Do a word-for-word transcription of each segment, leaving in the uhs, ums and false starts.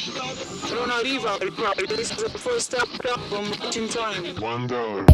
Don't arriva, this is the first step from in time. One dollar.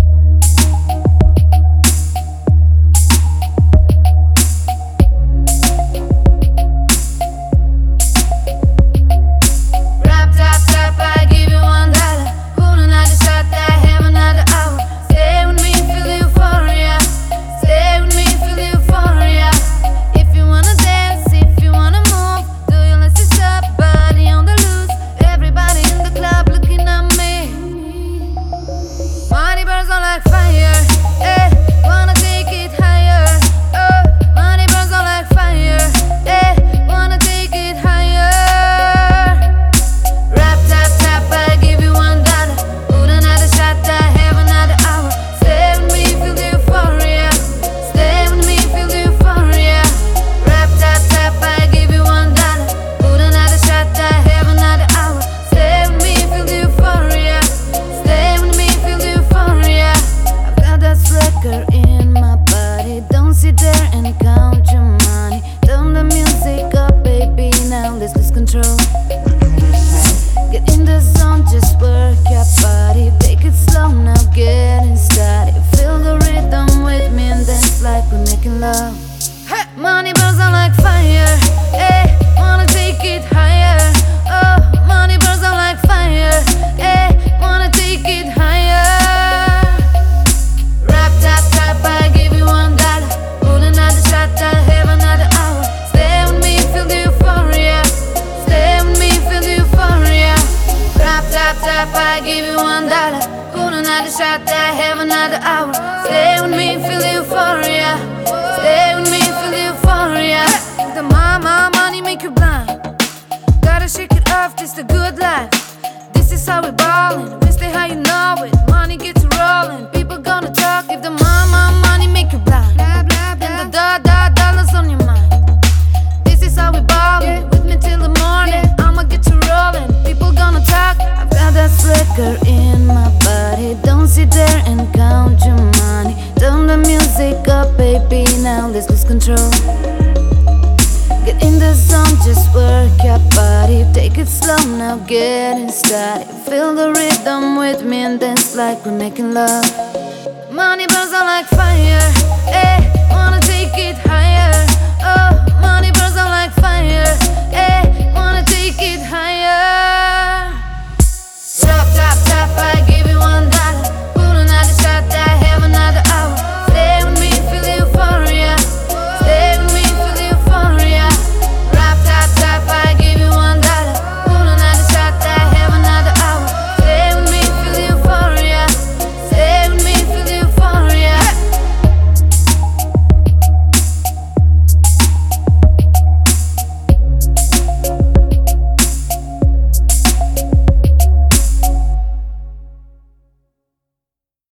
Rap, tap, tap, I give you one dollar. Put another shot, I have another hour. Stay with me, feel the euphoria. Stay with me, feel the euphoria. If you wanna dance, if you wanna move, do your let's stop, body on the loose. Everybody in the club looking at me. Money burns on like fire, eh? Wanna take it higher, oh. Money burns on like fire, eh? Wanna take it higher. Rap, tap, tap, I give you one dollar. Put another shot, I have another hour. Stay with me, feel the euphoria. Stay with me, feel the euphoria. Rap, tap, tap, I give you one dollar. Put another shot, I have another hour. Stay with me, feel the euphoria. Stay with me, feel the euphoria. I've got that flicker in my body. Don't sit there and count your money. Turn the music up, baby, now let's lose control. Get in the zone, just work your body. Take it slow now, getting started. Feel the rhythm with me and dance like we're making love. Hey! Money burns on like fire, eh? Wanna take it higher, oh. Money burns on like fire, eh? Wanna take it higher. Rap, tap, tap, I give you one dollar. Put another shot, I have another hour. Stay with me, feel the euphoria. Stay with me, feel the euphoria. Rap, tap, tap, I give you one dollar. Put another shot, I have another hour. Stay with me, feel the euphoria. Stay with me, feel the euphoria. The mama money make you blind. Gotta shake it off, this the good life. This is how we ballin'. We stay how you know it. Money gets rollin'. People gonna talk if the mama money make you blind. Then the da da dollars on your mind. This is how we ballin'. With me till the morning. I'ma get you rollin'. People gonna talk. I've got that flicker in my body. Don't sit there and count your money. Turn the music up, baby. Now let's lose control. Get in the zone, just work your body. Take it slow now, getting started. Feel the rhythm with me and dance like we're making love. Money burns on like fire, eh? Wanna take it higher, oh.